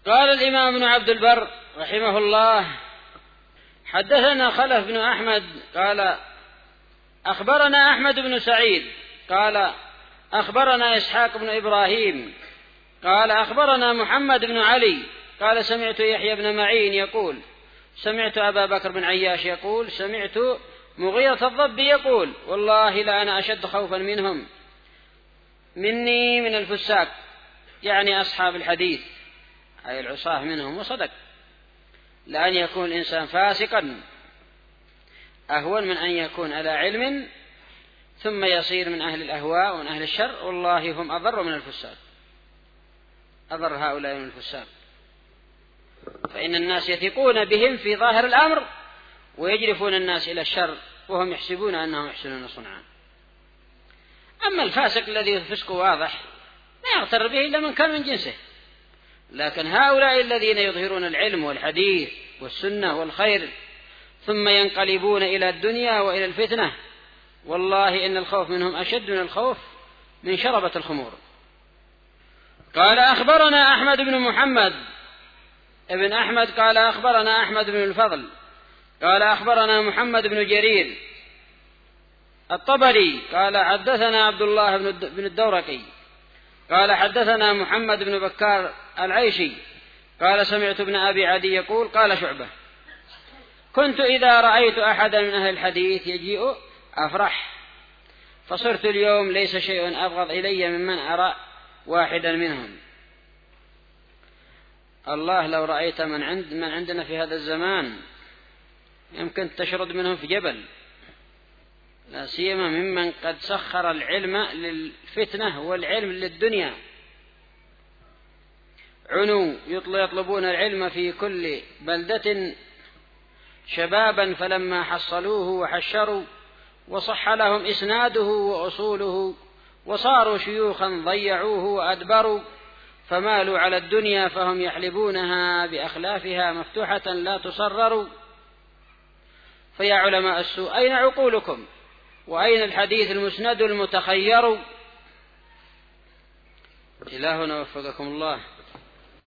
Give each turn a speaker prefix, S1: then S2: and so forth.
S1: قال الإمام ابن عبد البر رحمه الله: حدثنا خلف بن أحمد قال أخبرنا أحمد بن سعيد قال أخبرنا إسحاق بن إبراهيم قال أخبرنا محمد بن علي قال سمعت يحيى بن معين يقول سمعت أبا بكر بن عياش يقول سمعت مغيرة الضب يقول: والله لأنا أشد خوفا مني من الفساق، يعني أصحاب الحديث أي العصاة منهم. وصدق، لأن يكون الإنسان فاسقا أهون من أن يكون على علم ثم يصير من أهل الأهواء ومن أهل الشر. والله هم أضر من الفساق، أضر هؤلاء من الفساق، فإن الناس يثقون بهم في ظاهر الأمر ويجرفون الناس إلى الشر وهم يحسبون أنهم يحسنون صنعا. أما الفاسق الذي فسقه واضح لا يغتر به إلا من كان من جنسه، لكن هؤلاء الذين يظهرون العلم والحديث والسنة والخير ثم ينقلبون إلى الدنيا وإلى الفتنة، والله إن الخوف منهم أشد من الخوف من شربة الخمور. قال أخبرنا أحمد بن محمد ابن أحمد قال أخبرنا أحمد بن الفضل قال أخبرنا محمد بن جرير الطبري قال حدثنا عبد الله بن الدورقي قال حدثنا محمد بن بكار العيشي قال سمعت ابن أبي عدي يقول قال شعبة: كنت إذا رأيت أحدا من أهل الحديث يجيء أفرح، فصرت اليوم ليس شيء أبغض إلي ممن أرى واحدا منهم. الله لو رأيت من عندنا في هذا الزمان يمكن تشرد منهم في جبل، لا سيما ممن قد سخر العلم للفتنة والعلم للدنيا. عنوا يطلبون العلم في كل بلدة شبابا فلما حصلوه وحشروا وصح لهم إسناده وأصوله وصاروا شيوخا ضيعوه وأدبروا، فمالوا على الدنيا فهم يحلبونها بأخلافها مفتوحة لا تصرر. فيا علماء السوء أين عقولكم وأين الحديث المسند المتخير؟ إلهنا وفقكم الله.